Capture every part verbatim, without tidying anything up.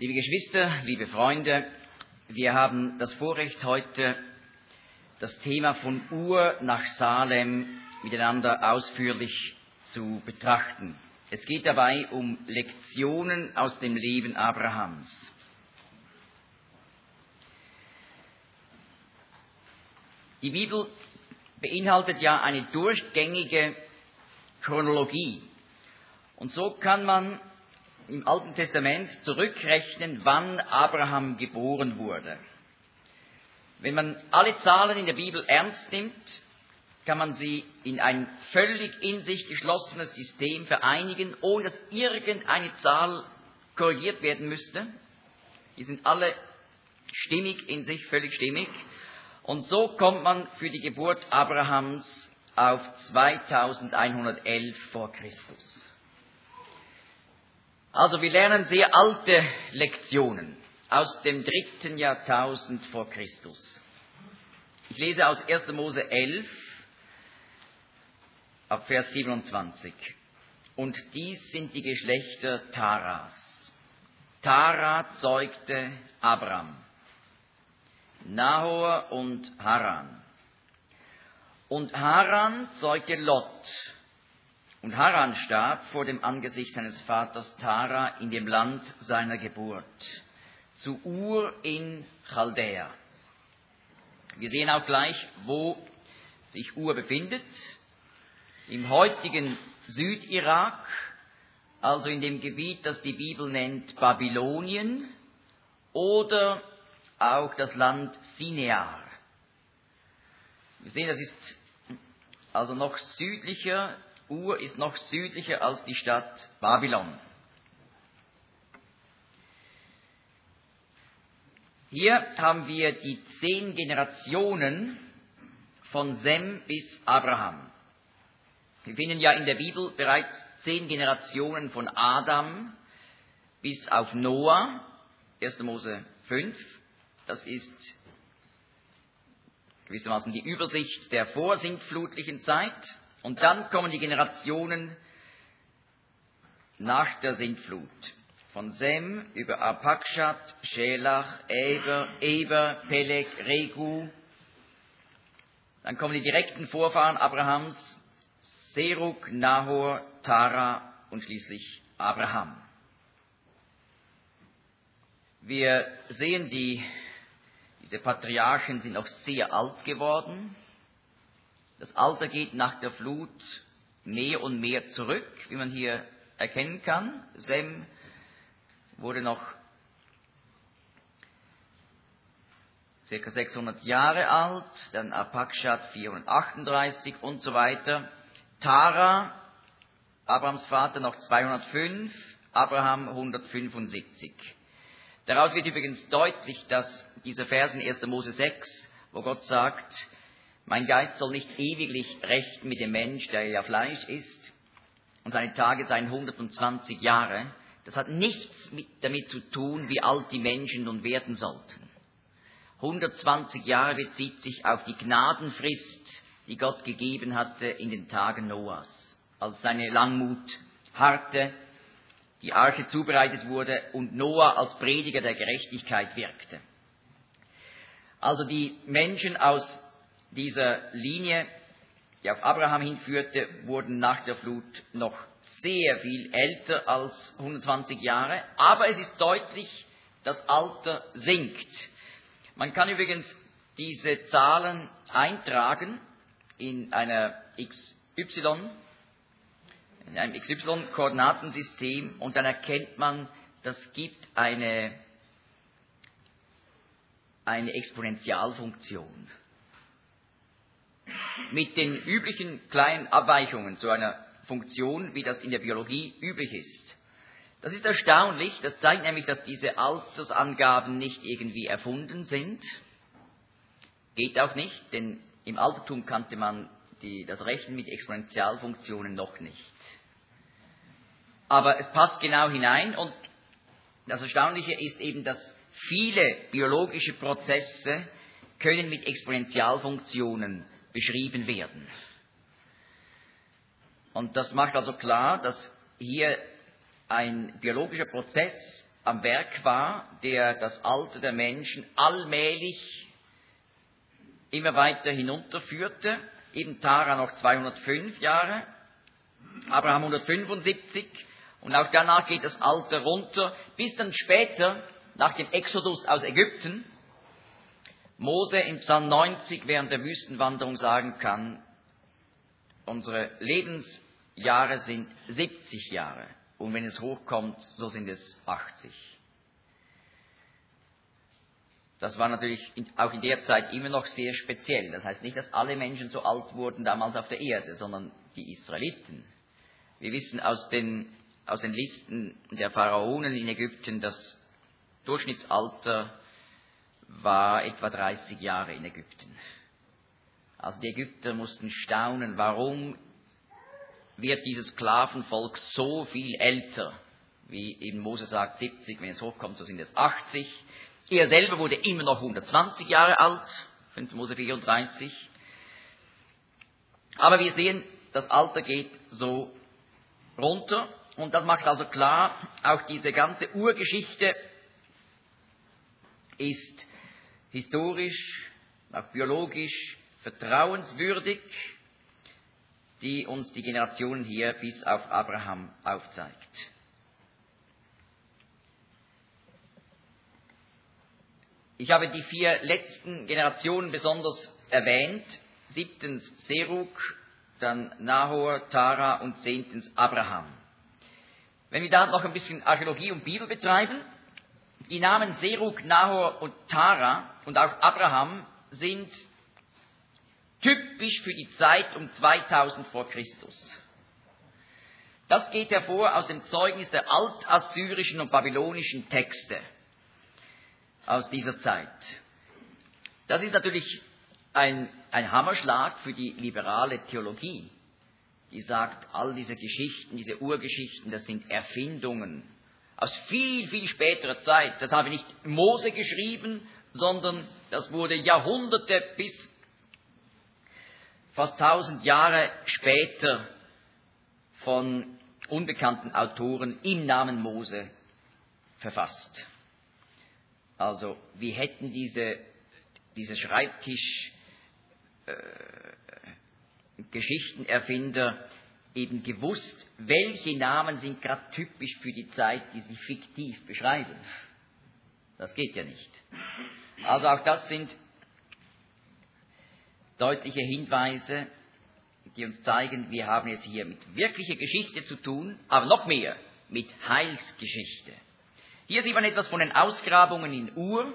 Liebe Geschwister, liebe Freunde, wir haben das Vorrecht, heute das Thema von Ur nach Salem miteinander ausführlich zu betrachten. Es geht dabei um Lektionen aus dem Leben Abrahams. Die Bibel beinhaltet ja eine durchgängige Chronologie. Und so kann man im Alten Testament zurückrechnen, wann Abraham geboren wurde. Wenn man alle Zahlen in der Bibel ernst nimmt, kann man sie in ein völlig in sich geschlossenes System vereinigen, ohne dass irgendeine Zahl korrigiert werden müsste. Die sind alle stimmig in sich, völlig stimmig. Und so kommt man für die Geburt Abrahams auf zweitausendeinhundertelf vor Christus. Also wir lernen sehr alte Lektionen aus dem dritten Jahrtausend vor Christus. Ich lese aus erster Mose elf, ab Vers siebenundzwanzig. Und dies sind die Geschlechter Taras. Tara zeugte Abram, Nahor und Haran. Und Haran zeugte Lot. Und Haran starb vor dem Angesicht seines Vaters Tara in dem Land seiner Geburt, zu Ur in Chaldäa. Wir sehen auch gleich, wo sich Ur befindet. Im heutigen Südirak, also in dem Gebiet, das die Bibel nennt Babylonien, oder auch das Land Sinear. Wir sehen, das ist also noch südlicher. Ur ist noch südlicher als die Stadt Babylon. Hier haben wir die zehn Generationen von Sem bis Abraham. Wir finden ja in der Bibel bereits zehn Generationen von Adam bis auf Noah, erster Mose fünf. Das ist gewissermaßen die Übersicht der vorsintflutlichen Zeit. Und dann kommen die Generationen nach der Sintflut. Von Sem über Arpachshad, Schelach, Eber, Eber, Peleg, Regu. Dann kommen die direkten Vorfahren Abrahams, Serug, Nahor, Tara und schließlich Abraham. Wir sehen, die, diese Patriarchen sind auch sehr alt geworden. Das Alter geht nach der Flut mehr und mehr zurück, wie man hier erkennen kann. Sem wurde noch ca. sechshundert Jahre alt, dann Arpachshad vierhundertachtunddreißig und so weiter. Tara, Abrahams Vater, noch zweihundertfünf, Abraham hundertfünfundsiebzig. Daraus wird übrigens deutlich, dass dieser Vers in erster Mose sechs, wo Gott sagt, mein Geist soll nicht ewiglich rechten mit dem Mensch, der ja Fleisch ist, und seine Tage seien hundertzwanzig Jahre. Das hat nichts mit, damit zu tun, wie alt die Menschen nun werden sollten. hundertzwanzig Jahre bezieht sich auf die Gnadenfrist, die Gott gegeben hatte in den Tagen Noahs, als seine Langmut harrte, die Arche zubereitet wurde und Noah als Prediger der Gerechtigkeit wirkte. Also die Menschen aus dieser Linie, die auf Abraham hinführte, wurden nach der Flut noch sehr viel älter als hundertzwanzig Jahre, aber es ist deutlich, das Alter sinkt. Man kann übrigens diese Zahlen eintragen in einer X Y, in einem X Y-Koordinatensystem und dann erkennt man, das gibt eine, eine Exponentialfunktion. Mit den üblichen kleinen Abweichungen zu einer Funktion, wie das in der Biologie üblich ist. Das ist erstaunlich, das zeigt nämlich, dass diese Altersangaben nicht irgendwie erfunden sind. Geht auch nicht, denn im Altertum kannte man die, das Rechnen mit Exponentialfunktionen noch nicht. Aber es passt genau hinein und das Erstaunliche ist eben, dass viele biologische Prozesse können mit Exponentialfunktionen beschrieben werden. Und das macht also klar, dass hier ein biologischer Prozess am Werk war, der das Alter der Menschen allmählich immer weiter hinunterführte. Eben Tara noch zweihundertfünf Jahre, Abraham hundertfünfundsiebzig und auch danach geht das Alter runter, bis dann später, nach dem Exodus aus Ägypten, Mose im Psalm neunzig während der Wüstenwanderung sagen kann, unsere Lebensjahre sind siebzig Jahre und wenn es hochkommt, so sind es achtzig. Das war natürlich auch in der Zeit immer noch sehr speziell. Das heißt nicht, dass alle Menschen so alt wurden damals auf der Erde, sondern die Israeliten. Wir wissen aus den, aus den Listen der Pharaonen in Ägypten, das Durchschnittsalter war etwa dreißig Jahre in Ägypten. Also die Ägypter mussten staunen, warum wird dieses Sklavenvolk so viel älter, wie eben Mose sagt, siebzig, wenn es hochkommt, so sind es achtzig. Er selber wurde immer noch hundertzwanzig Jahre alt, fünfter Mose vierunddreißig. Aber wir sehen, das Alter geht so runter und das macht also klar, auch diese ganze Urgeschichte ist historisch, auch biologisch vertrauenswürdig, die uns die Generationen hier bis auf Abraham aufzeigt. Ich habe die vier letzten Generationen besonders erwähnt. Siebtens Serug, dann Nahor, Tara und zehntens Abraham. Wenn wir da noch ein bisschen Archäologie und Bibel betreiben, die Namen Serug, Nahor und Tara und auch Abraham sind typisch für die Zeit um zweitausend vor Christus. Das geht hervor aus dem Zeugnis der altassyrischen und babylonischen Texte aus dieser Zeit. Das ist natürlich ein, ein Hammerschlag für die liberale Theologie, die sagt, all diese Geschichten, diese Urgeschichten, das sind Erfindungen aus viel, viel späterer Zeit. Das habe nicht Mose geschrieben, sondern das wurde Jahrhunderte bis fast tausend Jahre später von unbekannten Autoren im Namen Mose verfasst. Also wir hätten diese, diese Schreibtisch äh, Geschichtenerfinder eben gewusst, welche Namen sind gerade typisch für die Zeit, die sie fiktiv beschreiben. Das geht ja nicht. Also auch das sind deutliche Hinweise, die uns zeigen, wir haben es hier mit wirklicher Geschichte zu tun, aber noch mehr mit Heilsgeschichte. Hier sieht man etwas von den Ausgrabungen in Ur.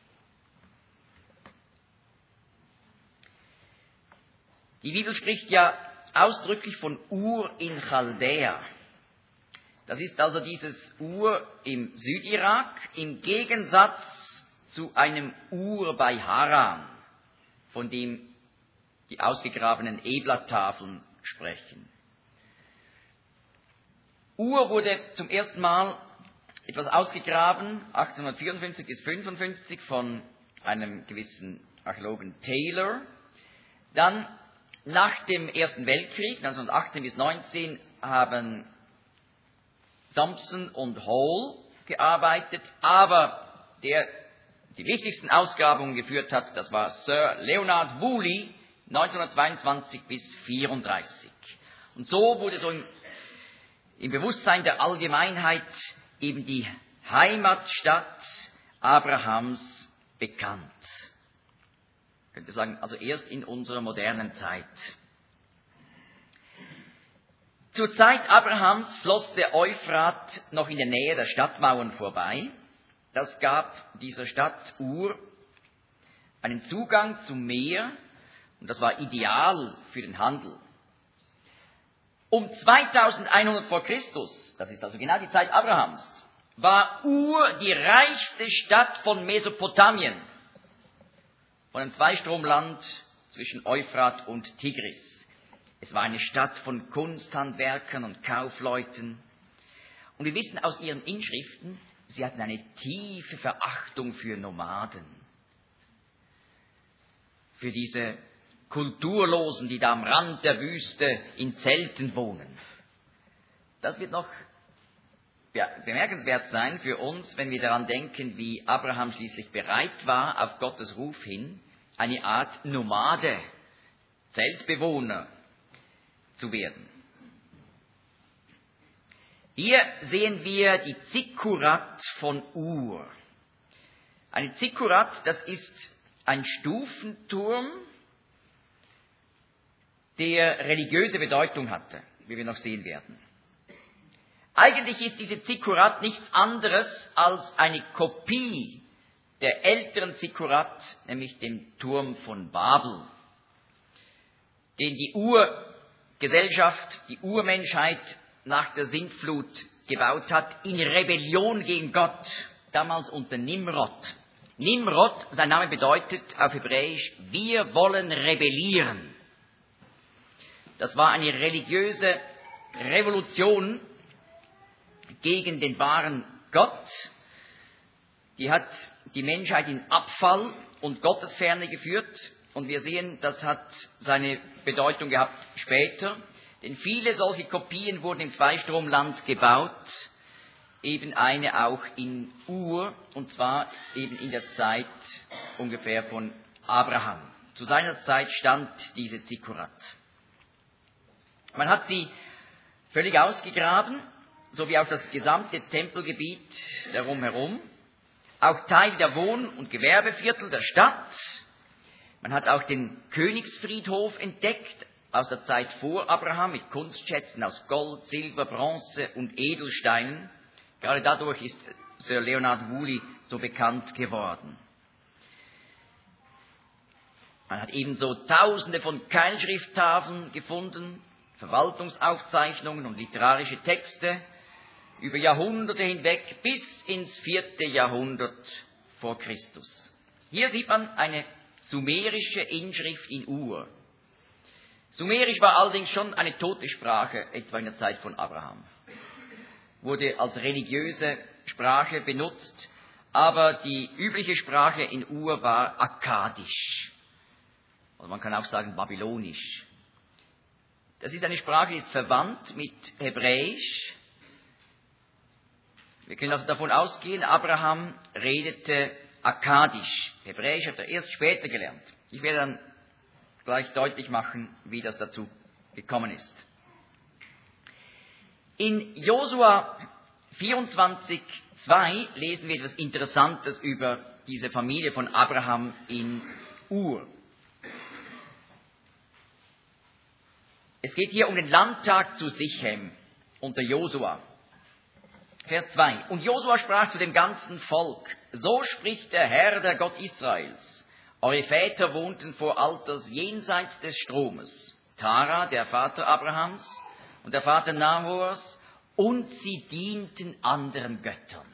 Die Bibel spricht ja ausdrücklich von Ur in Chaldea. Das ist also dieses Ur im Südirak im Gegensatz zu einem Ur bei Haran, von dem die ausgegrabenen Ebla-Tafeln sprechen. Ur wurde zum ersten Mal etwas ausgegraben, achtzehnhundertvierundfünfzig bis fünfundfünfzig von einem gewissen Archäologen Taylor. Dann nach dem Ersten Weltkrieg, neunzehnhundertachtzehn bis neunzehn, haben Thompson und Hall gearbeitet, aber der die wichtigsten Ausgrabungen geführt hat, das war Sir Leonard Woolley, neunzehnhundertzweiundzwanzig bis vierunddreißig. Und so wurde so im, im Bewusstsein der Allgemeinheit eben die Heimatstadt Abrahams bekannt. Ich könnte sagen, also erst in unserer modernen Zeit. Zur Zeit Abrahams floss der Euphrat noch in der Nähe der Stadtmauern vorbei. Das gab dieser Stadt Ur einen Zugang zum Meer und das war ideal für den Handel. Um zweitausendeinhundert vor Christus, das ist also genau die Zeit Abrahams, war Ur die reichste Stadt von Mesopotamien, von einem Zweistromland zwischen Euphrat und Tigris. Es war eine Stadt von Kunsthandwerkern und Kaufleuten. Und wir wissen aus ihren Inschriften, sie hatten eine tiefe Verachtung für Nomaden, für diese Kulturlosen, die da am Rand der Wüste in Zelten wohnen. Das wird noch bemerkenswert sein für uns, wenn wir daran denken, wie Abraham schließlich bereit war, auf Gottes Ruf hin, eine Art Nomade, Zeltbewohner zu werden. Hier sehen wir die Zikkurat von Ur. Eine Zikkurat, das ist ein Stufenturm, der religiöse Bedeutung hatte, wie wir noch sehen werden. Eigentlich ist diese Zikkurat nichts anderes als eine Kopie der älteren Zikkurat, nämlich dem Turm von Babel, den die Urgesellschaft, die Urmenschheit nach der Sintflut gebaut hat, in Rebellion gegen Gott, damals unter Nimrod. Nimrod, sein Name bedeutet auf Hebräisch, wir wollen rebellieren. Das war eine religiöse Revolution gegen den wahren Gott. Die hat die Menschheit in Abfall und Gottesferne geführt. Und wir sehen, das hat seine Bedeutung gehabt später. Denn viele solche Kopien wurden im Zweistromland gebaut. Eben eine auch in Ur, und zwar eben in der Zeit ungefähr von Abraham. Zu seiner Zeit stand diese Zikkurat. Man hat sie völlig ausgegraben, so wie auch das gesamte Tempelgebiet darum herum, auch Teile der Wohn- und Gewerbeviertel der Stadt. Man hat auch den Königsfriedhof entdeckt, aus der Zeit vor Abraham, mit Kunstschätzen aus Gold, Silber, Bronze und Edelsteinen. Gerade dadurch ist Sir Leonard Woolley so bekannt geworden. Man hat ebenso Tausende von Keilschrifttafeln gefunden, Verwaltungsaufzeichnungen und literarische Texte über Jahrhunderte hinweg bis ins vierte Jahrhundert vor Christus. Hier sieht man eine sumerische Inschrift in Ur. Sumerisch war allerdings schon eine tote Sprache, etwa in der Zeit von Abraham. Wurde als religiöse Sprache benutzt, aber die übliche Sprache in Ur war akkadisch. Oder man kann auch sagen babylonisch. Das ist eine Sprache, die ist verwandt mit Hebräisch. Wir können also davon ausgehen, Abraham redete akkadisch. Hebräisch hat er erst später gelernt. Ich werde dann gleich deutlich machen, wie das dazu gekommen ist. In Josua vierundzwanzig, zwei lesen wir etwas Interessantes über diese Familie von Abraham in Ur. Es geht hier um den Landtag zu Sichem unter Josua. Vers zwei. Und Josua sprach zu dem ganzen Volk: So spricht der Herr, der Gott Israels. Eure Väter wohnten vor Alters jenseits des Stromes. Tara, der Vater Abrahams, und der Vater Nahors, und sie dienten anderen Göttern.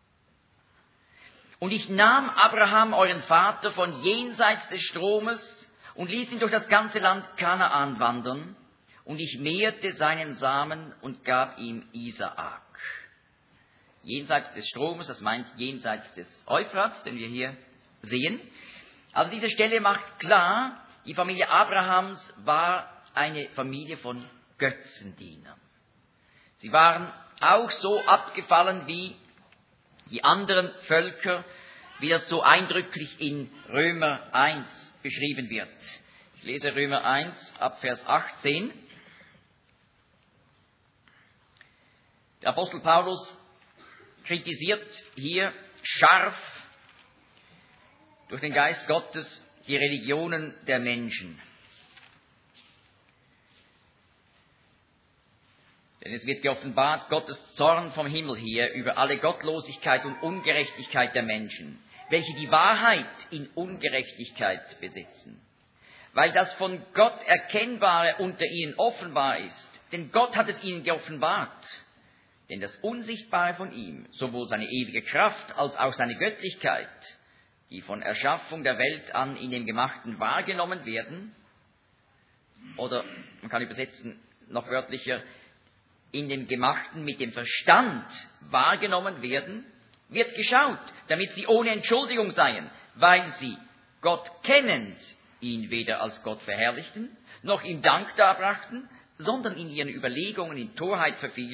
Und ich nahm Abraham, euren Vater, von jenseits des Stromes und ließ ihn durch das ganze Land Kanaan wandern, und ich mehrte seinen Samen und gab ihm Isaak. Jenseits des Stromes, das meint jenseits des Euphrats, den wir hier sehen. Also diese Stelle macht klar, die Familie Abrahams war eine Familie von Götzendienern. Sie waren auch so abgefallen wie die anderen Völker, wie das so eindrücklich in Römer eins beschrieben wird. Ich lese Römer eins ab Vers achtzehn. Der Apostel Paulus kritisiert hier scharf durch den Geist Gottes die Religionen der Menschen. Denn es wird geoffenbart Gottes Zorn vom Himmel hier über alle Gottlosigkeit und Ungerechtigkeit der Menschen, welche die Wahrheit in Ungerechtigkeit besitzen. Weil das von Gott Erkennbare unter ihnen offenbar ist, denn Gott hat es ihnen geoffenbart. Denn das Unsichtbare von ihm, sowohl seine ewige Kraft als auch seine Göttlichkeit, die von Erschaffung der Welt an in dem Gemachten wahrgenommen werden, oder man kann übersetzen noch wörtlicher, in dem Gemachten mit dem Verstand wahrgenommen werden, wird geschaut, damit sie ohne Entschuldigung seien, weil sie, Gott kennend, ihn weder als Gott verherrlichten, noch ihm Dank darbrachten, sondern in ihren Überlegungen in Torheit verfielen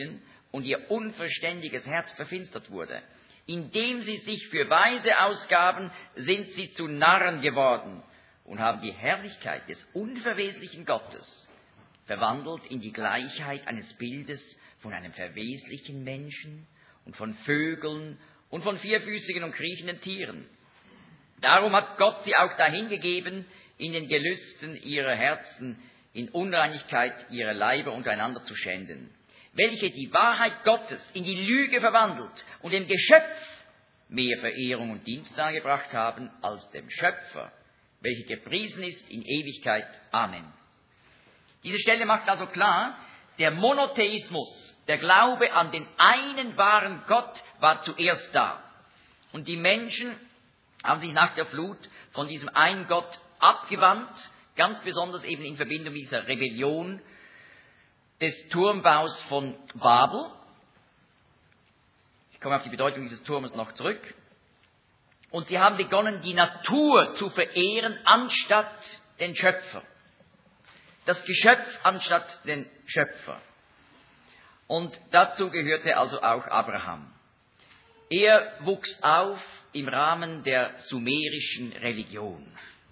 und ihr unverständiges Herz verfinstert wurde. Indem sie sich für Weise ausgaben, sind sie zu Narren geworden und haben die Herrlichkeit des unverweslichen Gottes verwandelt in die Gleichheit eines Bildes von einem verweslichen Menschen und von Vögeln und von vierfüßigen und kriechenden Tieren. Darum hat Gott sie auch dahingegeben, in den Gelüsten ihrer Herzen, in Unreinigkeit ihrer Leiber untereinander zu schänden, welche die Wahrheit Gottes in die Lüge verwandelt und dem Geschöpf mehr Verehrung und Dienst dargebracht haben als dem Schöpfer, welcher gepriesen ist in Ewigkeit. Amen. Diese Stelle macht also klar, der Monotheismus, der Glaube an den einen wahren Gott, war zuerst da. Und die Menschen haben sich nach der Flut von diesem einen Gott abgewandt, ganz besonders eben in Verbindung mit dieser Rebellion des Turmbaus von Babel. Ich komme auf die Bedeutung dieses Turmes noch zurück. Und sie haben begonnen, die Natur zu verehren, anstatt den Schöpfer. Das Geschöpf anstatt den Schöpfer. Und dazu gehörte also auch Abraham. Er wuchs auf im Rahmen der sumerischen Religion.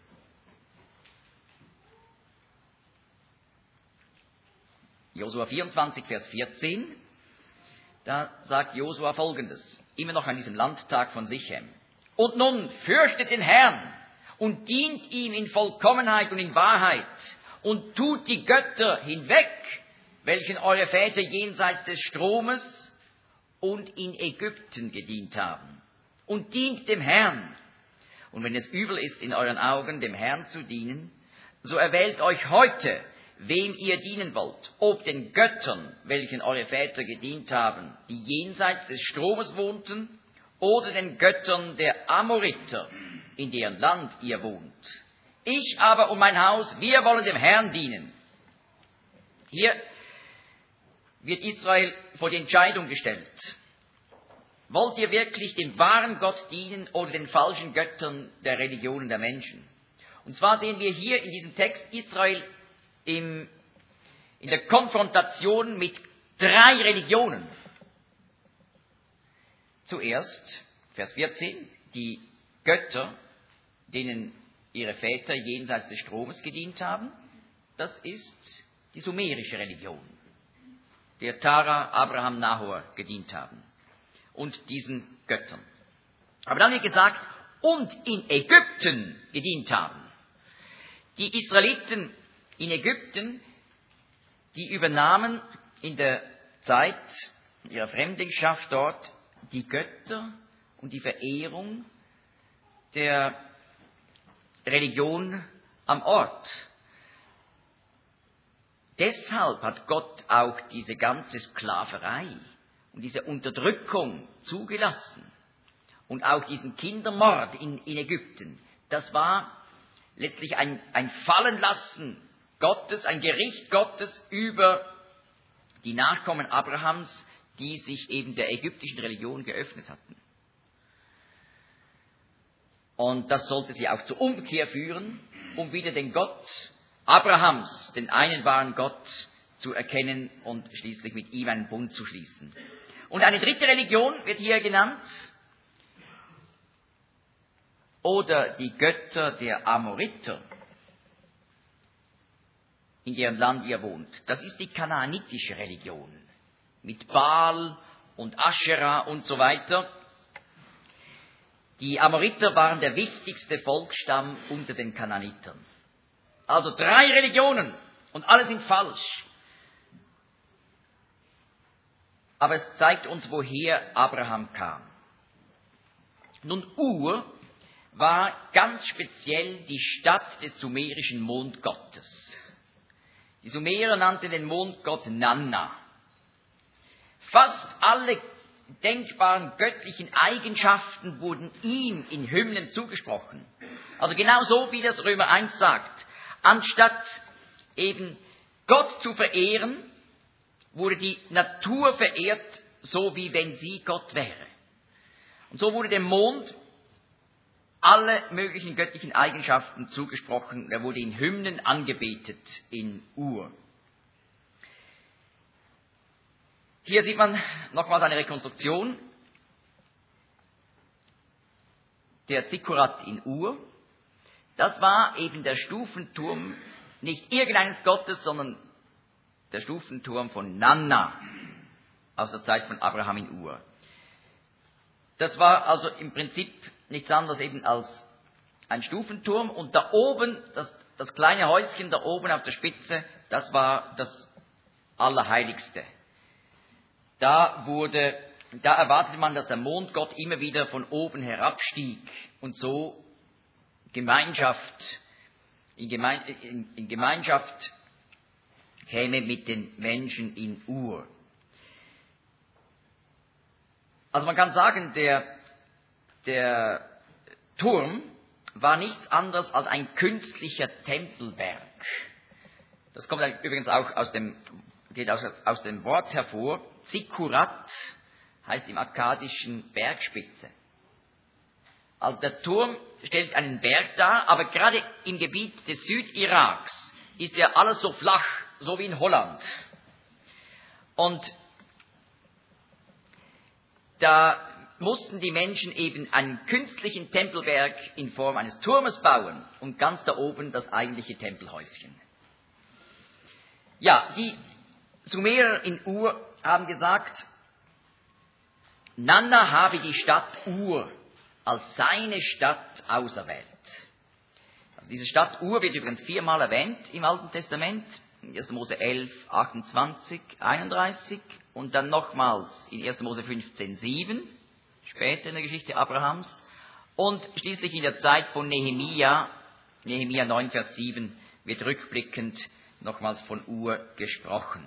Josua vierundzwanzig, Vers vierzehn, da sagt Josua Folgendes, immer noch an diesem Landtag von Sichem. Und nun fürchtet den Herrn und dient ihm in Vollkommenheit und in Wahrheit und tut die Götter hinweg, welchen eure Väter jenseits des Stromes und in Ägypten gedient haben. Und dient dem Herrn. Und wenn es übel ist in euren Augen, dem Herrn zu dienen, so erwählt euch heute, wem ihr dienen wollt, ob den Göttern, welchen eure Väter gedient haben, die jenseits des Stromes wohnten, oder den Göttern der Amoriter, in deren Land ihr wohnt. Ich aber und mein Haus, wir wollen dem Herrn dienen. Hier wird Israel vor die Entscheidung gestellt. Wollt ihr wirklich dem wahren Gott dienen oder den falschen Göttern der Religionen der Menschen? Und zwar sehen wir hier in diesem Text Israel im, in der Konfrontation mit drei Religionen. Zuerst, Vers vierzehn, die Götter, denen ihre Väter jenseits des Stromes gedient haben. Das ist die sumerische Religion, der Tara, Abraham, Nahor gedient haben. Und diesen Göttern. Aber dann wird gesagt, und in Ägypten gedient haben. Die Israeliten in Ägypten, die übernahmen in der Zeit ihrer Fremdlingschaft dort die Götter und die Verehrung der Religion am Ort. Deshalb hat Gott auch diese ganze Sklaverei und diese Unterdrückung zugelassen und auch diesen Kindermord in, in Ägypten. Das war letztlich ein, ein Fallenlassen Gottes, ein Gericht Gottes über die Nachkommen Abrahams, die sich eben der ägyptischen Religion geöffnet hatten. Und das sollte sie auch zur Umkehr führen, um wieder den Gott Abrahams, den einen wahren Gott, zu erkennen und schließlich mit ihm einen Bund zu schließen. Und eine dritte Religion wird hier genannt, oder die Götter der Amoriter, in deren Land ihr wohnt. Das ist die kanaanitische Religion, mit Baal und Aschera und so weiter. Die Amoriter waren der wichtigste Volksstamm unter den Kanaanitern. Also drei Religionen und alle sind falsch. Aber es zeigt uns, woher Abraham kam. Nun, Ur war ganz speziell die Stadt des sumerischen Mondgottes. Die Sumerer nannten den Mondgott Nanna. Fast alle denkbaren göttlichen Eigenschaften wurden ihm in Hymnen zugesprochen. Also genau so, wie das Römer eins sagt. Anstatt eben Gott zu verehren, wurde die Natur verehrt, so wie wenn sie Gott wäre. Und so wurde dem Mond alle möglichen göttlichen Eigenschaften zugesprochen. Er wurde in Hymnen angebetet in Ur. Hier sieht man nochmals eine Rekonstruktion der Zikkurat in Ur. Das war eben der Stufenturm, nicht irgendeines Gottes, sondern der Stufenturm von Nanna aus der Zeit von Abraham in Ur. Das war also im Prinzip nichts anderes eben als ein Stufenturm und da oben, das, das kleine Häuschen da oben auf der Spitze, das war das Allerheiligste. Da wurde, da erwartete man, dass der Mondgott immer wieder von oben herabstieg und so Gemeinschaft, in, Geme in, in Gemeinschaft käme mit den Menschen in Ur. Also man kann sagen, der, der Turm war nichts anderes als ein künstlicher Tempelberg. Das kommt übrigens auch aus dem, geht aus, aus dem Wort hervor. Zikkurat heißt im Akkadischen Bergspitze. Also der Turm stellt einen Berg dar, aber gerade im Gebiet des Südiraks ist ja alles so flach, so wie in Holland. Und da mussten die Menschen eben einen künstlichen Tempelberg in Form eines Turmes bauen und ganz da oben das eigentliche Tempelhäuschen. Ja, die Sumerer in Ur haben gesagt, Nanna habe die Stadt Ur als seine Stadt auserwählt. Also diese Stadt Ur wird übrigens viermal erwähnt im Alten Testament, in erster Mose elf, achtundzwanzig, einunddreißig und dann nochmals in erster Mose fünfzehn, sieben, später in der Geschichte Abrahams und schließlich in der Zeit von Nehemia, Nehemia neun, Vers sieben, wird rückblickend nochmals von Ur gesprochen.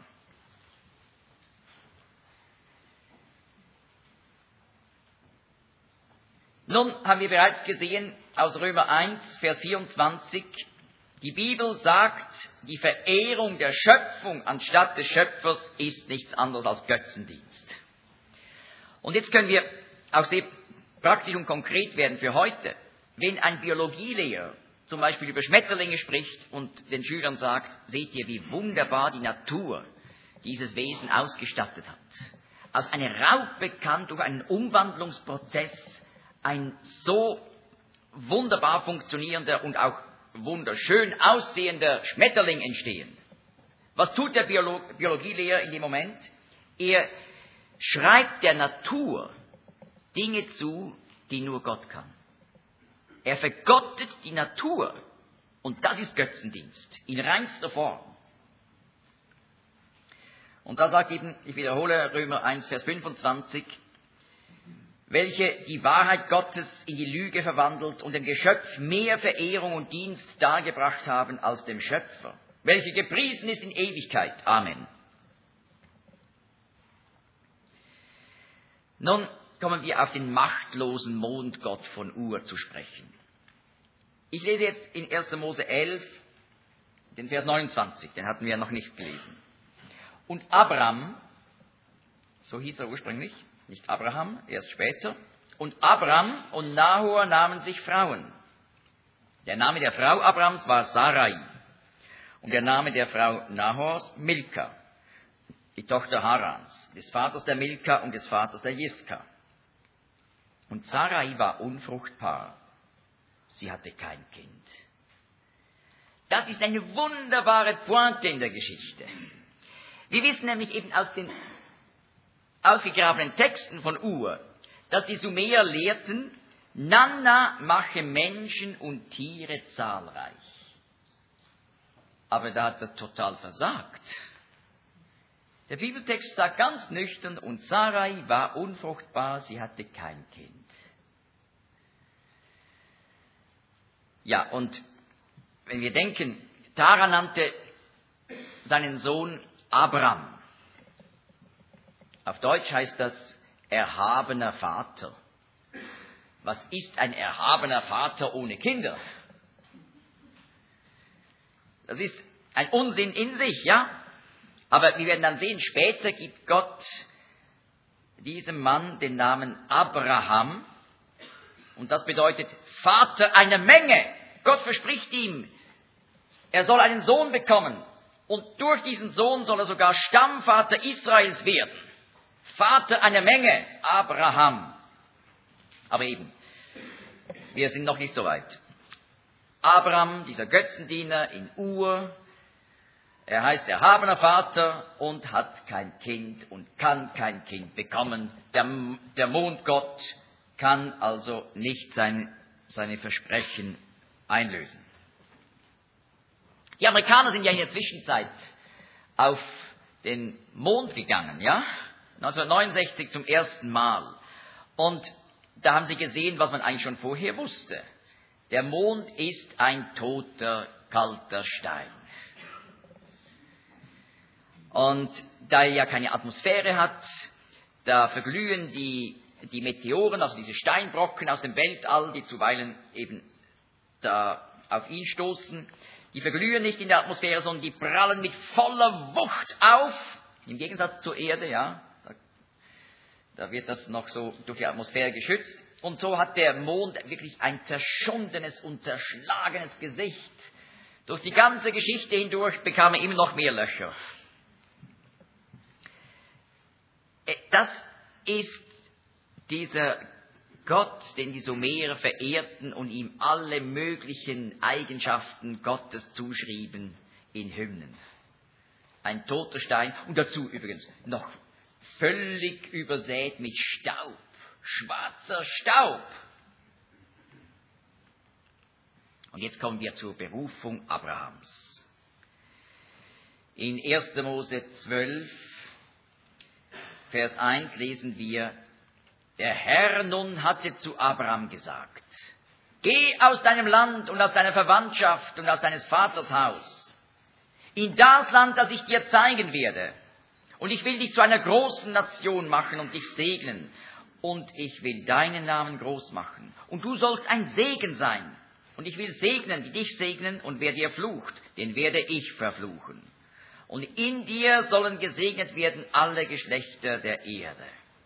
Nun haben wir bereits gesehen aus Römer eins, Vers vierundzwanzig, die Bibel sagt, die Verehrung der Schöpfung anstatt des Schöpfers ist nichts anderes als Götzendienst. Und jetzt können wir auch sehr praktisch und konkret werden für heute. Wenn ein Biologielehrer zum Beispiel über Schmetterlinge spricht und den Schülern sagt, seht ihr, wie wunderbar die Natur dieses Wesen ausgestattet hat. Aus einer Raupe kann durch einen Umwandlungsprozess ein so wunderbar funktionierender und auch wunderschön aussehender Schmetterling entstehen. Was tut der Biolo- Biologielehrer in dem Moment? Er schreibt der Natur Dinge zu, die nur Gott kann. Er vergottet die Natur und das ist Götzendienst in reinster Form. Und da sagt eben, ich wiederhole Römer eins, Vers fünfundzwanzig, welche die Wahrheit Gottes in die Lüge verwandelt und dem Geschöpf mehr Verehrung und Dienst dargebracht haben als dem Schöpfer, welcher gepriesen ist in Ewigkeit. Amen. Nun kommen wir auf den machtlosen Mondgott von Ur zu sprechen. Ich lese jetzt in erster Mose elf, den Vers neunundzwanzig, den hatten wir ja noch nicht gelesen. Und Abram, so hieß er ursprünglich, nicht Abraham, erst später. Und Abram und Nahor nahmen sich Frauen. Der Name der Frau Abrams war Sarai. Und der Name der Frau Nahors Milka, die Tochter Harans, des Vaters der Milka und des Vaters der Jiska. Und Sarai war unfruchtbar. Sie hatte kein Kind. Das ist eine wunderbare Pointe in der Geschichte. Wir wissen nämlich eben aus den ausgegrabenen Texten von Ur, dass die Sumerer lehrten, Nanna mache Menschen und Tiere zahlreich. Aber da hat er total versagt. Der Bibeltext sagt ganz nüchtern, und Sarai war unfruchtbar, sie hatte kein Kind. Ja, und wenn wir denken, Tara nannte seinen Sohn Abram. Auf Deutsch heißt das erhabener Vater. Was ist ein erhabener Vater ohne Kinder? Das ist ein Unsinn in sich, ja? Aber wir werden dann sehen, später gibt Gott diesem Mann den Namen Abraham. Und das bedeutet Vater einer Menge. Gott verspricht ihm, er soll einen Sohn bekommen. Und durch diesen Sohn soll er sogar Stammvater Israels werden. Vater einer Menge, Abraham. Aber eben, wir sind noch nicht so weit. Abraham, dieser Götzendiener in Ur, er heißt erhabener Vater und hat kein Kind und kann kein Kind bekommen. Der, der Mondgott kann also nicht sein, seine Versprechen einlösen. Die Amerikaner sind ja in der Zwischenzeit auf den Mond gegangen, ja? neunzehnhundertneunundsechzig zum ersten Mal. Und da haben sie gesehen, was man eigentlich schon vorher wusste. Der Mond ist ein toter, kalter Stein. Und da er ja keine Atmosphäre hat, da verglühen die, die Meteoren, also diese Steinbrocken aus dem Weltall, die zuweilen eben da auf ihn stoßen, die verglühen nicht in der Atmosphäre, sondern die prallen mit voller Wucht auf, im Gegensatz zur Erde, ja, da, da wird das noch so durch die Atmosphäre geschützt. Und so hat der Mond wirklich ein zerschundenes und zerschlagenes Gesicht. Durch die ganze Geschichte hindurch bekam er immer noch mehr Löcher. Das ist dieser Gott, den die Sumerer verehrten und ihm alle möglichen Eigenschaften Gottes zuschrieben in Hymnen. Ein toter Stein und dazu übrigens noch völlig übersät mit Staub, schwarzer Staub. Und jetzt kommen wir zur Berufung Abrahams. In erster Mose zwölf, Vers eins lesen wir: Der Herr nun hatte zu Abraham gesagt: Geh aus deinem Land und aus deiner Verwandtschaft und aus deines Vaters Haus in das Land, das ich dir zeigen werde. Und ich will dich zu einer großen Nation machen und dich segnen. Und ich will deinen Namen groß machen. Und du sollst ein Segen sein. Und ich will segnen, die dich segnen, und wer dir flucht, den werde ich verfluchen. Und in dir sollen gesegnet werden alle Geschlechter der Erde.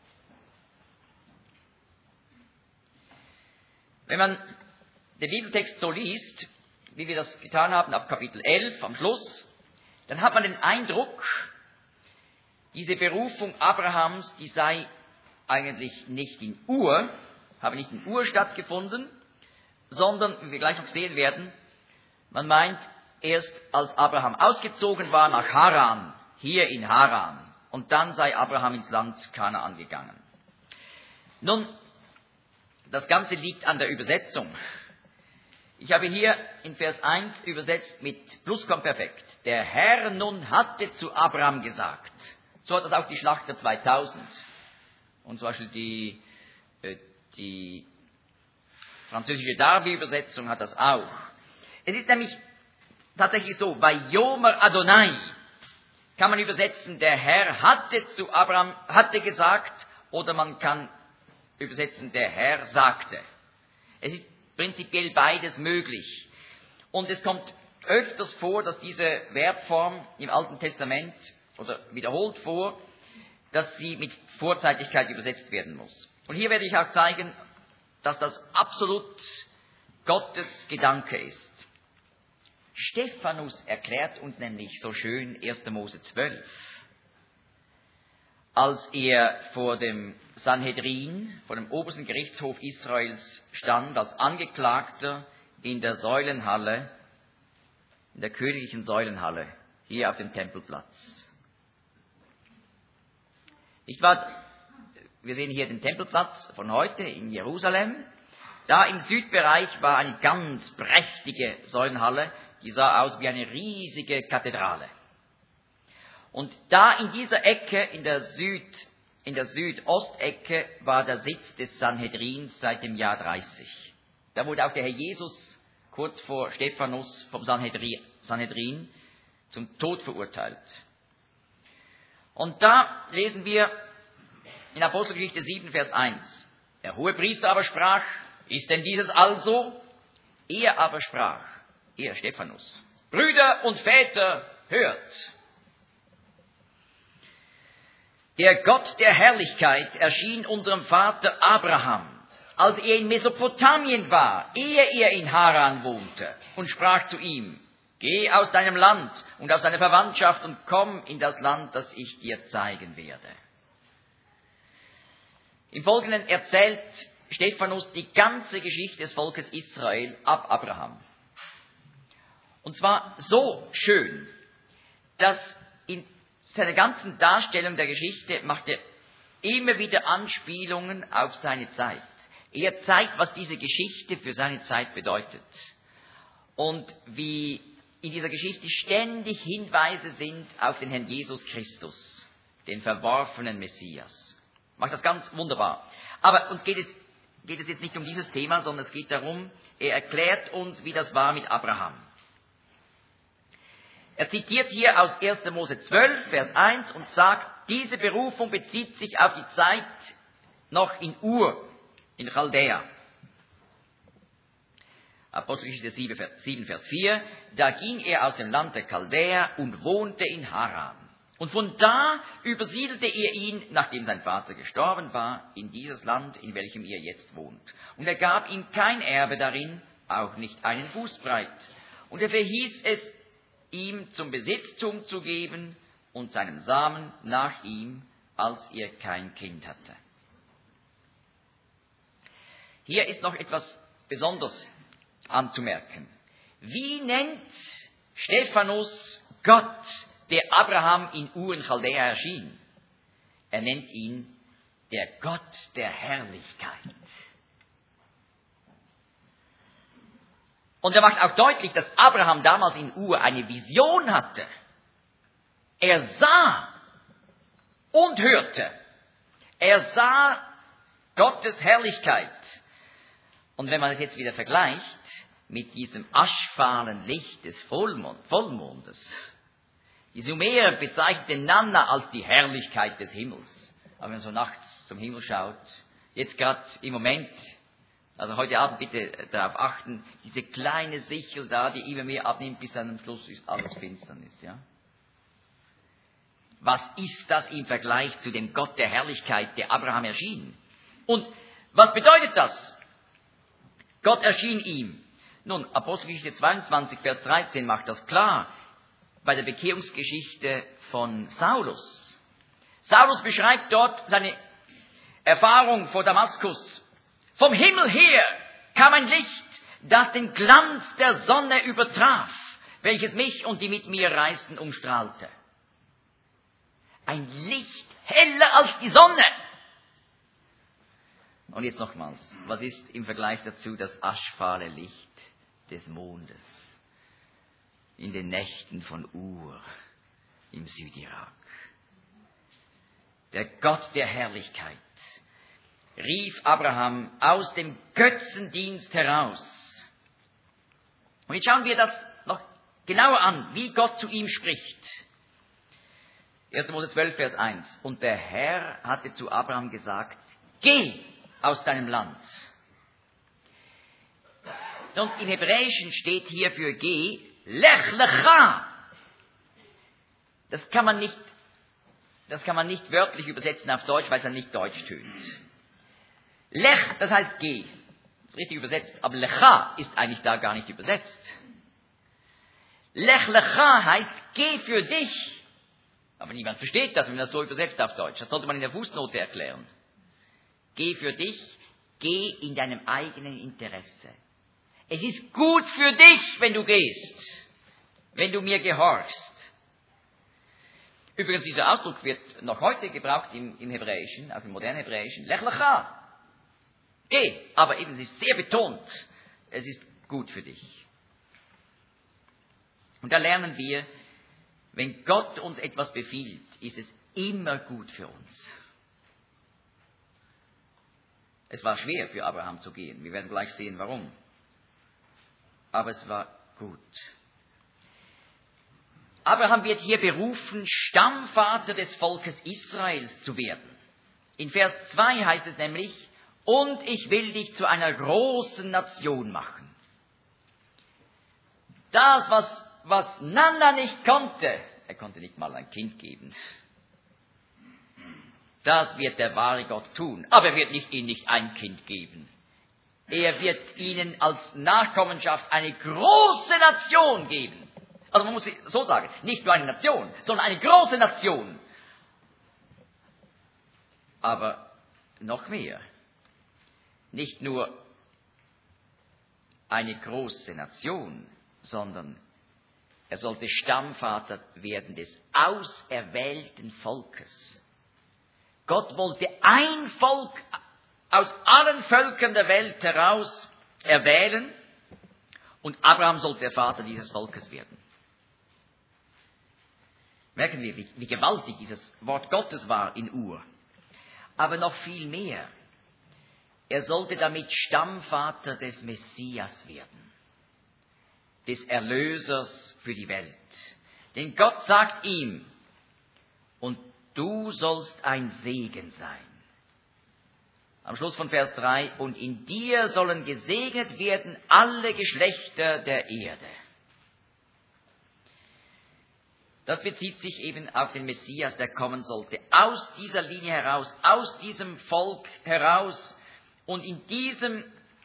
Wenn man den Bibeltext so liest, wie wir das getan haben ab Kapitel elf am Schluss, dann hat man den Eindruck, diese Berufung Abrahams, die sei eigentlich nicht in Ur, habe nicht in Ur stattgefunden, sondern, wie wir gleich noch sehen werden, man meint, erst als Abraham ausgezogen war nach Haran, hier in Haran, und dann sei Abraham ins Land Kanaan gegangen. Nun, das Ganze liegt an der Übersetzung. Ich habe hier in Vers eins übersetzt mit Plusquamperfekt. Der Herr nun hatte zu Abraham gesagt. So hat das auch die Schlachter zweitausend. Und zum Beispiel die, die französische Darby-Übersetzung hat das auch. Es ist nämlich tatsächlich so, bei Yomer Adonai kann man übersetzen, der Herr hatte zu Abraham, hatte gesagt, oder man kann übersetzen, der Herr sagte. Es ist prinzipiell beides möglich. Und es kommt öfters vor, dass diese Verbform im Alten Testament, oder wiederholt vor, dass sie mit Vorzeitlichkeit übersetzt werden muss. Und hier werde ich auch zeigen, dass das absolut Gottes Gedanke ist. Stephanus erklärt uns nämlich so schön erster Mose zwölf, als er vor dem Sanhedrin, vor dem obersten Gerichtshof Israels stand, als Angeklagter in der Säulenhalle, in der königlichen Säulenhalle, hier auf dem Tempelplatz. Nicht wahr? Wir sehen hier den Tempelplatz von heute in Jerusalem. Da im Südbereich war eine ganz prächtige Säulenhalle, die sah aus wie eine riesige Kathedrale. Und da in dieser Ecke, in der Süd, in der Südostecke, war der Sitz des Sanhedrins seit dem Jahr dreißig. Da wurde auch der Herr Jesus kurz vor Stephanus vom Sanhedrin zum Tod verurteilt. Und da lesen wir in Apostelgeschichte sieben, Vers eins. Der Hohepriester aber sprach: Ist denn dieses also? Er aber sprach, er Stephanus: Brüder und Väter, hört! Der Gott der Herrlichkeit erschien unserem Vater Abraham, als er in Mesopotamien war, ehe er in Haran wohnte, und sprach zu ihm: Geh aus deinem Land und aus deiner Verwandtschaft und komm in das Land, das ich dir zeigen werde. Im Folgenden erzählt Stephanus die ganze Geschichte des Volkes Israel ab Abraham. Und zwar so schön, dass in seiner ganzen Darstellung der Geschichte macht er immer wieder Anspielungen auf seine Zeit. Er zeigt, was diese Geschichte für seine Zeit bedeutet. Und wie in dieser Geschichte ständig Hinweise sind auf den Herrn Jesus Christus, den verworfenen Messias. Macht das ganz wunderbar. Aber uns geht es, geht es jetzt nicht um dieses Thema, sondern es geht darum, er erklärt uns, wie das war mit Abraham. Er zitiert hier aus erster Mose zwölf, Vers eins und sagt, diese Berufung bezieht sich auf die Zeit noch in Ur, in Chaldea. Apostelgeschichte sieben, Vers vier, da ging er aus dem Land der Chaldäer und wohnte in Haran. Und von da übersiedelte er ihn, nachdem sein Vater gestorben war, in dieses Land, in welchem ihr jetzt wohnt. Und er gab ihm kein Erbe darin, auch nicht einen Fußbreit. Und er verhieß es, ihm zum Besitztum zu geben und seinem Samen nach ihm, als er kein Kind hatte. Hier ist noch etwas Besonderes anzumerken. Wie nennt Stephanus Gott, der Abraham in Ur in Chaldea erschien? Er nennt ihn der Gott der Herrlichkeit. Und er macht auch deutlich, dass Abraham damals in Ur eine Vision hatte. Er sah und hörte. Er sah Gottes Herrlichkeit. Und wenn man das jetzt wieder vergleicht mit diesem aschfahlen Licht des Vollmond, Vollmondes, die Sumerer bezeichneten Nanna als die Herrlichkeit des Himmels. Aber wenn man so nachts zum Himmel schaut, jetzt gerade im Moment, also heute Abend bitte darauf achten, diese kleine Sichel da, die immer mehr abnimmt, bis dann am Schluss ist alles Finsternis, ja. Was ist das im Vergleich zu dem Gott der Herrlichkeit, der Abraham erschien? Und was bedeutet das? Gott erschien ihm. Nun, Apostelgeschichte zweiundzwanzig, Vers dreizehn macht das klar, bei der Bekehrungsgeschichte von Saulus. Saulus beschreibt dort seine Erfahrung vor Damaskus. Vom Himmel her kam ein Licht, das den Glanz der Sonne übertraf, welches mich und die mit mir reisten umstrahlte. Ein Licht heller als die Sonne. Und jetzt nochmals, was ist im Vergleich dazu das aschfahle Licht des Mondes in den Nächten von Ur im Südirak? Der Gott der Herrlichkeit rief Abraham aus dem Götzendienst heraus. Und jetzt schauen wir das noch genauer an, wie Gott zu ihm spricht. erster Mose zwölf, Vers eins. Und der Herr hatte zu Abraham gesagt, geh aus deinem Land. Und im Hebräischen steht hier für geh, lech lecha. Das kann man nicht, das kann man nicht wörtlich übersetzen auf Deutsch, weil es dann nicht Deutsch tönt. Lech, das heißt geh. Das ist richtig übersetzt, aber lecha ist eigentlich da gar nicht übersetzt. Lech lecha heißt geh für dich. Aber niemand versteht das, wenn man das so übersetzt auf Deutsch. Das sollte man in der Fußnote erklären. Geh für dich, geh in deinem eigenen Interesse. Es ist gut für dich, wenn du gehst, wenn du mir gehorchst. Übrigens, dieser Ausdruck wird noch heute gebraucht im, im Hebräischen, auch im modernen Hebräischen. Lech lecha. Geh, aber eben, es ist sehr betont. Es ist gut für dich. Und da lernen wir, wenn Gott uns etwas befiehlt, ist es immer gut für uns. Es war schwer für Abraham zu gehen. Wir werden gleich sehen, warum. Aber es war gut. Abraham wird hier berufen, Stammvater des Volkes Israels zu werden. In Vers zwei heißt es nämlich, und ich will dich zu einer großen Nation machen. Das, was, was Nanna nicht konnte, er konnte nicht mal ein Kind geben. Das wird der wahre Gott tun. Aber er wird nicht, ihnen nicht ein Kind geben. Er wird ihnen als Nachkommenschaft eine große Nation geben. Also man muss so sagen, nicht nur eine Nation, sondern eine große Nation. Aber noch mehr. Nicht nur eine große Nation, sondern er sollte Stammvater werden des auserwählten Volkes. Gott wollte ein Volk aus allen Völkern der Welt heraus erwählen und Abraham sollte der Vater dieses Volkes werden. Merken wir, wie, wie gewaltig dieses Wort Gottes war in Ur. Aber noch viel mehr. Er sollte damit Stammvater des Messias werden, des Erlösers für die Welt. Denn Gott sagt ihm, und du sollst ein Segen sein. Am Schluss von Vers drei, und in dir sollen gesegnet werden alle Geschlechter der Erde. Das bezieht sich eben auf den Messias, der kommen sollte. Aus dieser Linie heraus, aus diesem Volk heraus. Und in diesem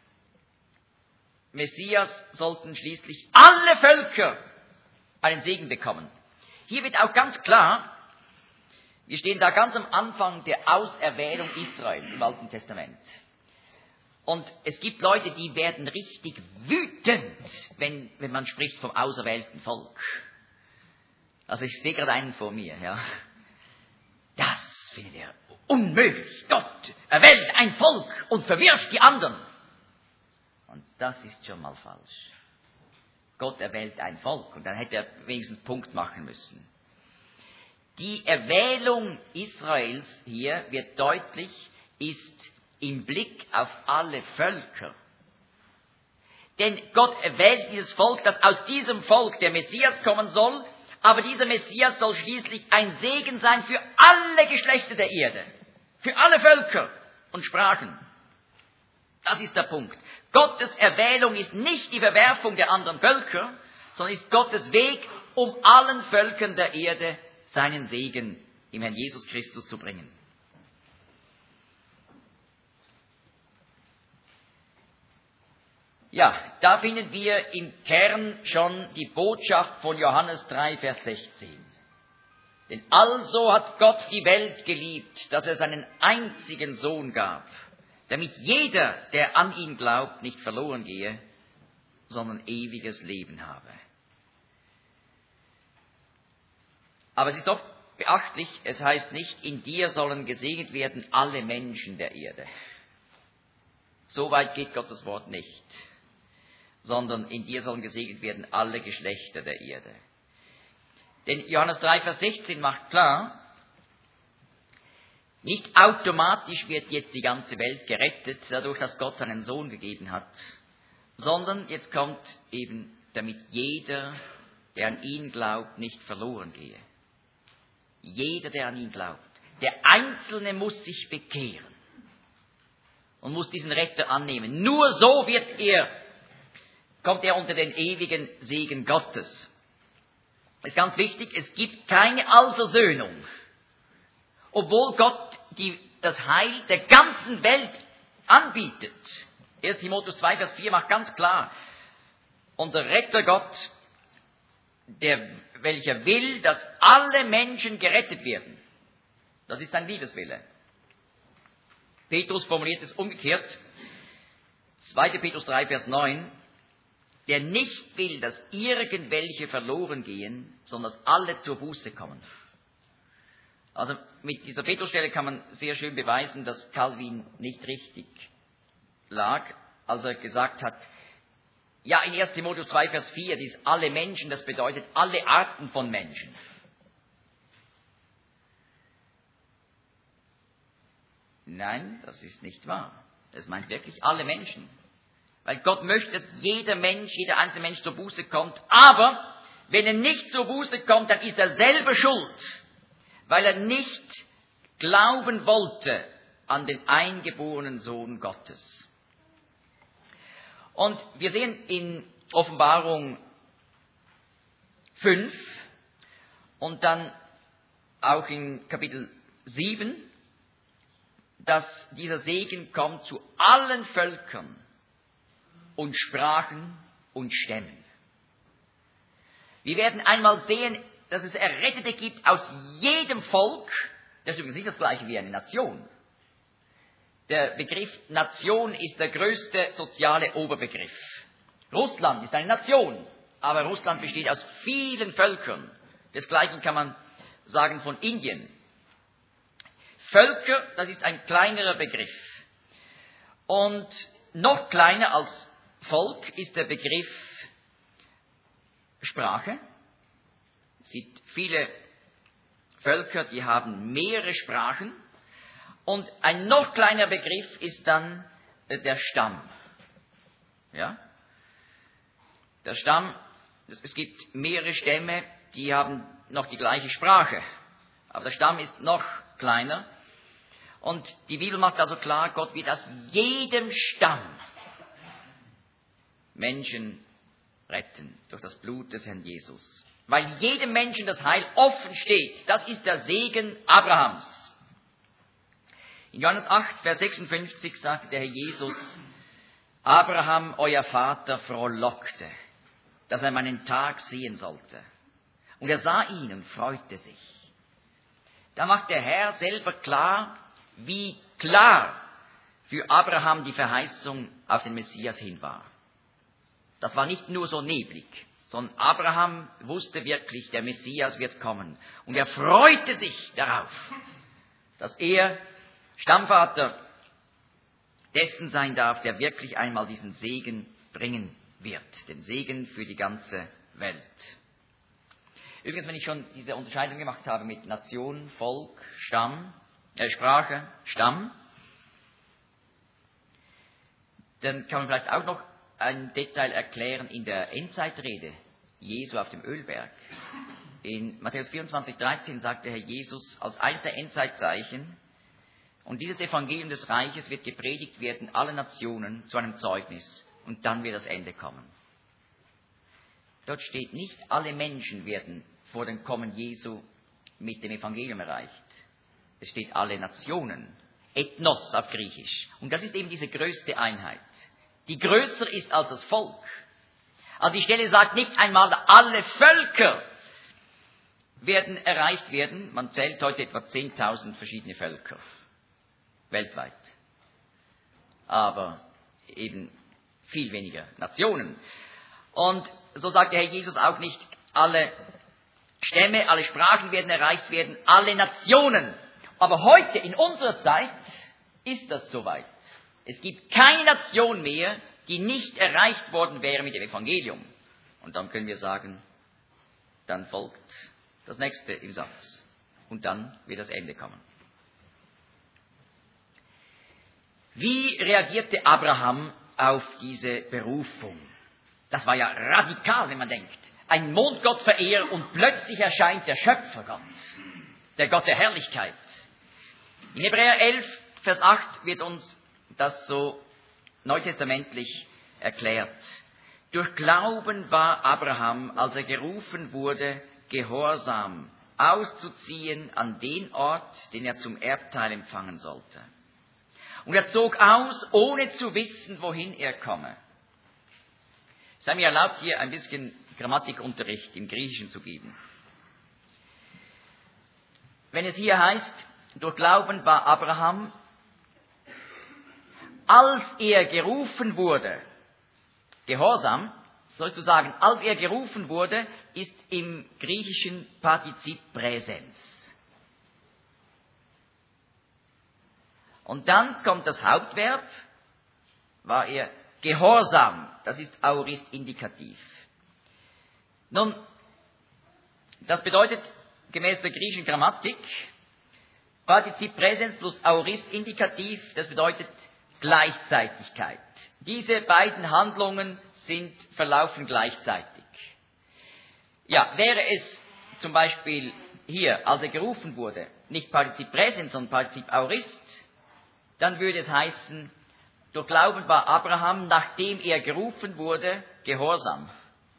Messias sollten schließlich alle Völker einen Segen bekommen. Hier wird auch ganz klar, wir stehen da ganz am Anfang der Auserwählung Israels im Alten Testament. Und es gibt Leute, die werden richtig wütend, wenn, wenn man spricht vom auserwählten Volk. Also ich sehe gerade einen vor mir, ja. Das findet er unmöglich. Gott erwählt ein Volk und verwirft die anderen. Und das ist schon mal falsch. Gott erwählt ein Volk und dann hätte er wenigstens Punkt machen müssen. Die Erwählung Israels hier wird deutlich, ist im Blick auf alle Völker. Denn Gott erwählt dieses Volk, dass aus diesem Volk der Messias kommen soll, aber dieser Messias soll schließlich ein Segen sein für alle Geschlechter der Erde, für alle Völker und Sprachen. Das ist der Punkt. Gottes Erwählung ist nicht die Verwerfung der anderen Völker, sondern ist Gottes Weg, um allen Völkern der Erde seinen Segen im Herrn Jesus Christus zu bringen. Ja, da finden wir im Kern schon die Botschaft von Johannes drei, Vers sechzehn. Denn also hat Gott die Welt geliebt, dass er seinen einzigen Sohn gab, damit jeder, der an ihn glaubt, nicht verloren gehe, sondern ewiges Leben habe. Aber es ist doch beachtlich, es heißt nicht, in dir sollen gesegnet werden alle Menschen der Erde. So weit geht Gottes Wort nicht, sondern in dir sollen gesegnet werden alle Geschlechter der Erde. Denn Johannes drei, Vers sechzehn macht klar, nicht automatisch wird jetzt die ganze Welt gerettet, dadurch, dass Gott seinen Sohn gegeben hat, sondern jetzt kommt eben, damit jeder, der an ihn glaubt, nicht verloren gehe. Jeder, der an ihn glaubt. Der Einzelne muss sich bekehren und muss diesen Retter annehmen. Nur so wird er, kommt er unter den ewigen Segen Gottes. Das ist ganz wichtig, es gibt keine Aufersöhnung. Obwohl Gott die, das Heil der ganzen Welt anbietet. erster Timotheus zwei, Vers vier macht ganz klar, unser Retter Gott, der, welcher will, dass alle Menschen gerettet werden. Das ist sein Liebeswille. Petrus formuliert es umgekehrt. zweiter Petrus drei, Vers neun. Der nicht will, dass irgendwelche verloren gehen, sondern dass alle zur Buße kommen. Also mit dieser Petrusstelle kann man sehr schön beweisen, dass Calvin nicht richtig lag, als er gesagt hat, ja, in erster Timotheus zwei, Vers vier, dies alle Menschen, das bedeutet alle Arten von Menschen. Nein, das ist nicht wahr. Das meint wirklich alle Menschen. Weil Gott möchte, dass jeder Mensch, jeder einzelne Mensch zur Buße kommt. Aber wenn er nicht zur Buße kommt, dann ist er selber schuld. Weil er nicht glauben wollte an den eingeborenen Sohn Gottes. Und wir sehen in Offenbarung fünf und dann auch in Kapitel sieben, dass dieser Segen kommt zu allen Völkern und Sprachen und Stämmen. Wir werden einmal sehen, dass es Errettete gibt aus jedem Volk. Das ist übrigens nicht das gleiche wie eine Nation. Der Begriff Nation ist der größte soziale Oberbegriff. Russland ist eine Nation, aber Russland besteht aus vielen Völkern. Desgleichen kann man sagen von Indien. Völker, das ist ein kleinerer Begriff. Und noch kleiner als Volk ist der Begriff Sprache. Es gibt viele Völker, die haben mehrere Sprachen. Und ein noch kleiner Begriff ist dann der Stamm. Ja? Der Stamm, es gibt mehrere Stämme, die haben noch die gleiche Sprache. Aber der Stamm ist noch kleiner. Und die Bibel macht also klar, Gott wird aus jedem Stamm Menschen retten durch das Blut des Herrn Jesus. Weil jedem Menschen das Heil offen steht. Das ist der Segen Abrahams. In Johannes acht, Vers sechsundfünfzig sagt der Herr Jesus, Abraham, euer Vater, frohlockte, dass er meinen Tag sehen sollte. Und er sah ihn und freute sich. Da macht der Herr selber klar, wie klar für Abraham die Verheißung auf den Messias hin war. Das war nicht nur so neblig, sondern Abraham wusste wirklich, der Messias wird kommen. Und er freute sich darauf, dass er Stammvater dessen sein darf, der wirklich einmal diesen Segen bringen wird. Den Segen für die ganze Welt. Übrigens, wenn ich schon diese Unterscheidung gemacht habe mit Nation, Volk, Stamm, äh, Sprache, Stamm, dann kann man vielleicht auch noch ein Detail erklären in der Endzeitrede Jesu auf dem Ölberg. In Matthäus vierundzwanzig, dreizehn sagt der Herr Jesus als eines der Endzeitzeichen, und dieses Evangelium des Reiches wird gepredigt werden, alle Nationen zu einem Zeugnis, und dann wird das Ende kommen. Dort steht nicht, alle Menschen werden vor dem Kommen Jesu mit dem Evangelium erreicht. Es steht alle Nationen, Ethnos auf Griechisch. Und das ist eben diese größte Einheit, die größer ist als das Volk. Also die Stelle sagt nicht einmal, alle Völker werden erreicht werden. Man zählt heute etwa zehntausend verschiedene Völker weltweit. Aber eben viel weniger Nationen. Und so sagt der Herr Jesus auch nicht, alle Stämme, alle Sprachen werden erreicht werden, alle Nationen. Aber heute, in unserer Zeit, ist das soweit. Es gibt keine Nation mehr, die nicht erreicht worden wäre mit dem Evangelium. Und dann können wir sagen, dann folgt das nächste im Satz. Und dann wird das Ende kommen. Wie reagierte Abraham auf diese Berufung? Das war ja radikal, wenn man denkt. Ein Mondgottverehrer und plötzlich erscheint der Schöpfergott, der Gott der Herrlichkeit. In Hebräer elf, Vers acht wird uns das so neutestamentlich erklärt. Durch Glauben war Abraham, als er gerufen wurde, gehorsam, auszuziehen an den Ort, den er zum Erbteil empfangen sollte. Und er zog aus, ohne zu wissen, wohin er komme. Es sei mir erlaubt, hier ein bisschen Grammatikunterricht im Griechischen zu geben. Wenn es hier heißt, durch Glauben war Abraham, als er gerufen wurde, gehorsam, sollst du sagen, als er gerufen wurde, ist im Griechischen Partizip Präsens. Und dann kommt das Hauptverb, war er gehorsam, das ist Aorist indikativ. Nun, das bedeutet, gemäß der griechischen Grammatik, Partizip Präsens plus Aorist indikativ, das bedeutet Gleichzeitigkeit. Diese beiden Handlungen sind, verlaufen gleichzeitig. Ja, wäre es zum Beispiel hier, als er gerufen wurde, nicht Partizip Präsens, sondern Partizip Aorist, dann würde es heißen, durch Glauben war Abraham, nachdem er gerufen wurde, gehorsam.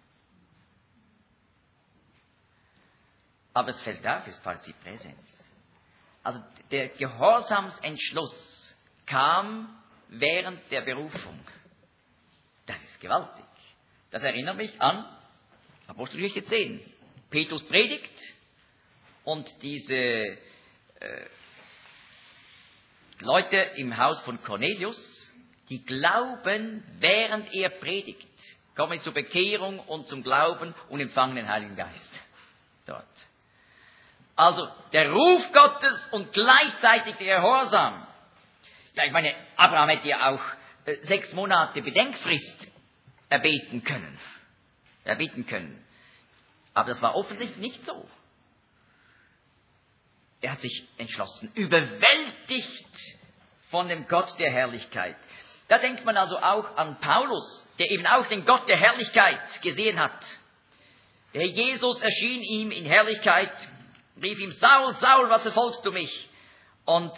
Aber es fällt auf, es ist Partizip Präsens. Also der Gehorsamsentschluss kam während der Berufung. Das ist gewaltig. Das erinnert mich an Apostelgeschichte zehn. Petrus predigt und diese äh, Leute im Haus von Cornelius, die glauben, während er predigt, kommen zur Bekehrung und zum Glauben und empfangen den Heiligen Geist dort. Also der Ruf Gottes und gleichzeitig der Gehorsam. Ja, ich meine, Abraham hätte ja auch äh, sechs Monate Bedenkfrist erbeten können. Erbitten können. Aber das war offensichtlich nicht so. Er hat sich entschlossen, überwältigt von dem Gott der Herrlichkeit. Da denkt man also auch an Paulus, der eben auch den Gott der Herrlichkeit gesehen hat. Der Herr Jesus erschien ihm in Herrlichkeit, rief ihm, Saul, Saul, was verfolgst du mich? Und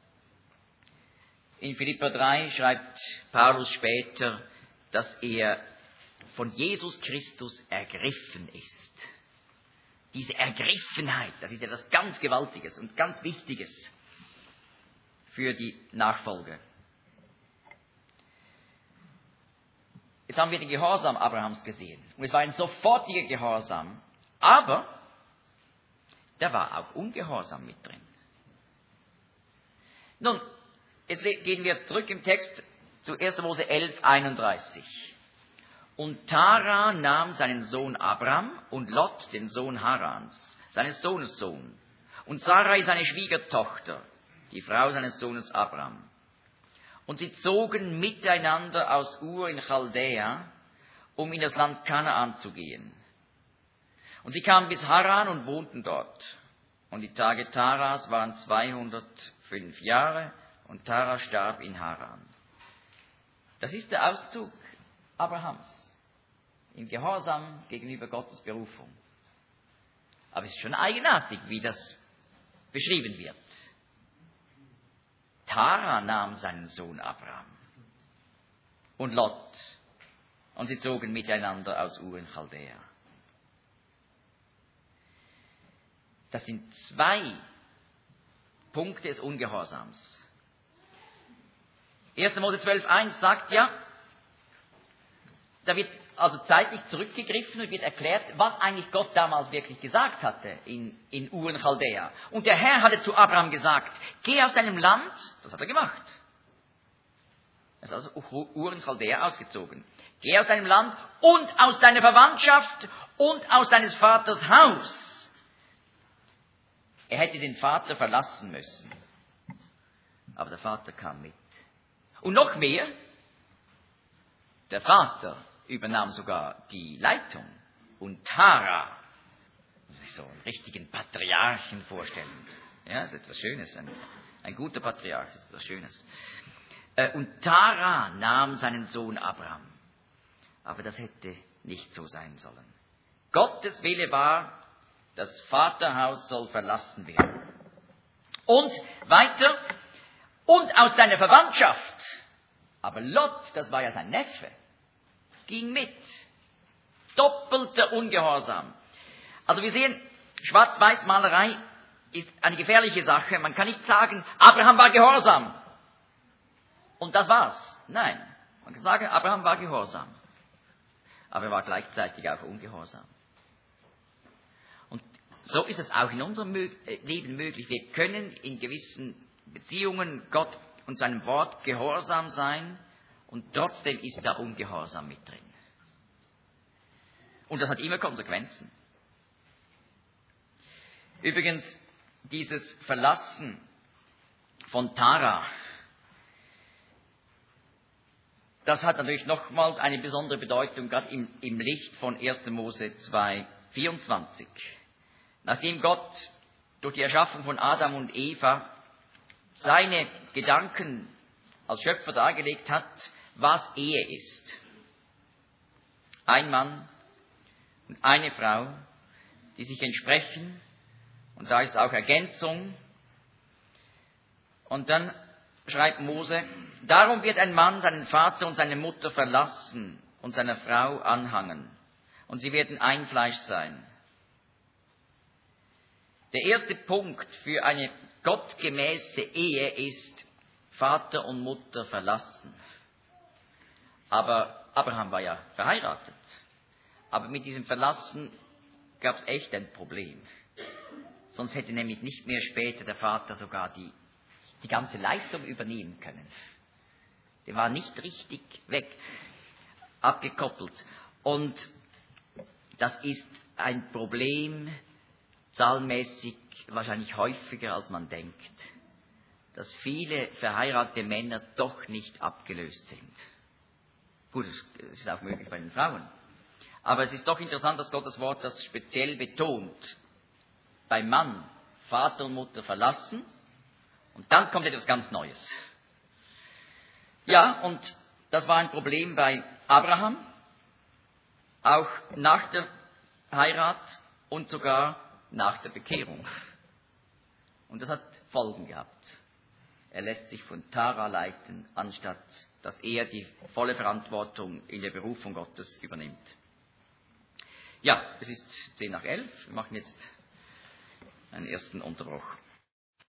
in Philipper drei schreibt Paulus später, dass er von Jesus Christus ergriffen ist. Diese Ergriffenheit, das ist etwas ganz Gewaltiges und ganz Wichtiges für die Nachfolge. Jetzt haben wir den Gehorsam Abrahams gesehen. Und es war ein sofortiger Gehorsam. Aber da war auch Ungehorsam mit drin. Nun, jetzt gehen wir zurück im Text zu erster Mose elf, einunddreißig. Und Tara nahm seinen Sohn Abram und Lot den Sohn Harans, seines Sohnes Sohn, und Sarai seine Schwiegertochter, die Frau seines Sohnes Abram. Und sie zogen miteinander aus Ur in Chaldäa, um in das Land Kanaan zu gehen. Und sie kamen bis Haran und wohnten dort. Und die Tage Taras waren zweihundertfünf Jahre, und Tara starb in Haran. Das ist der Auszug Abrahams im Gehorsam gegenüber Gottes Berufung. Aber es ist schon eigenartig, wie das beschrieben wird. Tara nahm seinen Sohn Abram und Lot, und sie zogen miteinander aus Ur in Chaldäa. Das sind zwei Punkte des Ungehorsams. erster Mose zwölf, eins sagt ja, da wird also zeitlich zurückgegriffen und wird erklärt, was eigentlich Gott damals wirklich gesagt hatte in, in Ur in Chaldäa. Und der Herr hatte zu Abraham gesagt, geh aus deinem Land, das hat er gemacht. Er ist also Ur in Chaldäa ausgezogen. Geh aus deinem Land und aus deiner Verwandtschaft und aus deines Vaters Haus. Er hätte den Vater verlassen müssen. Aber der Vater kam mit. Und noch mehr, der Vater übernahm sogar die Leitung. Und Tara, muss sich so einen richtigen Patriarchen vorstellen. Ja, das ist etwas Schönes. Ein, ein guter Patriarch ist etwas Schönes. Und Tara nahm seinen Sohn Abraham. Aber das hätte nicht so sein sollen. Gottes Wille war, das Vaterhaus soll verlassen werden. Und weiter, und aus deiner Verwandtschaft. Aber Lot, das war ja sein Neffe, ging mit. Doppelter Ungehorsam. Also wir sehen, Schwarz-Weiß-Malerei ist eine gefährliche Sache. Man kann nicht sagen, Abraham war gehorsam. Und das war's. Nein, man kann sagen, Abraham war gehorsam. Aber er war gleichzeitig auch ungehorsam. Und so ist es auch in unserem Leben möglich. Wir können in gewissen Beziehungen Gott und seinem Wort gehorsam sein und trotzdem ist da Ungehorsam mit drin. Und das hat immer Konsequenzen. Übrigens, dieses Verlassen von Tara, das hat natürlich nochmals eine besondere Bedeutung, gerade im, im Licht von erster Mose zwei, vierundzwanzig. Nachdem Gott durch die Erschaffung von Adam und Eva seine Gedanken als Schöpfer dargelegt hat, was Ehe ist. Ein Mann und eine Frau, die sich entsprechen, und da ist auch Ergänzung. Und dann schreibt Mose, darum wird ein Mann seinen Vater und seine Mutter verlassen und seiner Frau anhangen, und sie werden ein Fleisch sein. Der erste Punkt für eine gottgemäße Ehe ist Vater und Mutter verlassen. Aber Abraham war ja verheiratet. Aber mit diesem Verlassen gab es echt ein Problem. Sonst hätte nämlich nicht mehr später der Vater sogar die die ganze Leitung übernehmen können. Der war nicht richtig weg, abgekoppelt. Und das ist ein Problem, zahlenmäßig wahrscheinlich häufiger, als man denkt, dass viele verheiratete Männer doch nicht abgelöst sind. Gut, es ist auch möglich bei den Frauen. Aber es ist doch interessant, dass Gottes Wort das speziell betont. Beim Mann Vater und Mutter verlassen und dann kommt etwas ganz Neues. Ja, und das war ein Problem bei Abraham, auch nach der Heirat und sogar nach der Bekehrung. Und das hat Folgen gehabt. Er lässt sich von Tara leiten, anstatt dass er die volle Verantwortung in der Berufung Gottes übernimmt. Ja, es ist zehn nach elf. Wir machen jetzt einen ersten Unterbruch.